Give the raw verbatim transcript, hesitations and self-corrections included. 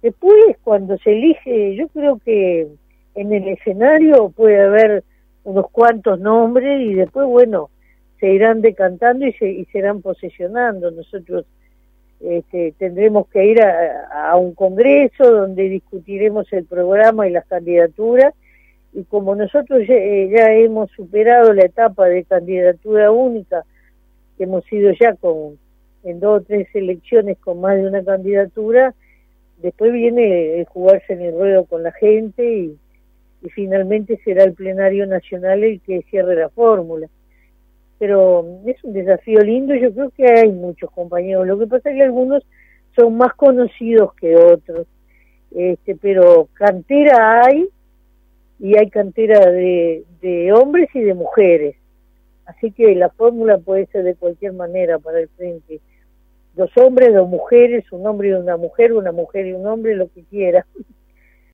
Después, cuando se elige, yo creo que en el escenario puede haber unos cuantos nombres y después, bueno, se irán decantando y, se, y se irán posesionando. Nosotros este, tendremos que ir a, a un congreso donde discutiremos el programa y las candidaturas, y como nosotros ya, eh, ya hemos superado la etapa de candidatura única, que hemos ido ya con en dos o tres elecciones con más de una candidatura, después viene el jugarse en el ruedo con la gente y, y finalmente será el plenario nacional el que cierre la fórmula. Pero es un desafío lindo, yo creo que hay muchos compañeros, lo que pasa es que algunos son más conocidos que otros, este, pero cantera hay, y hay cantera de, de hombres y de mujeres, así que la fórmula puede ser de cualquier manera para el frente, dos hombres, dos mujeres, un hombre y una mujer, una mujer y un hombre, lo que quiera.